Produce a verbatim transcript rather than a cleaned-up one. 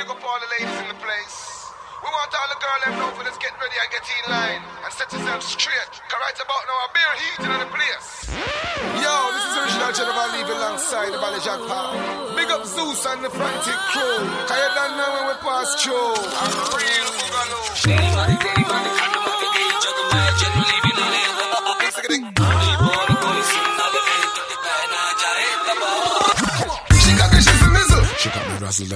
big up all the ladies in the place. We want all the girls them know for let's get ready and get in line and set yourself straight. Cause right about now, a beer heating in the place. Yo, this is original General Leave alongside the Valley Jack Park. Big up Zeus and the Frantic crew. Cause you don't know when we pass through. I'm real Boogaloo.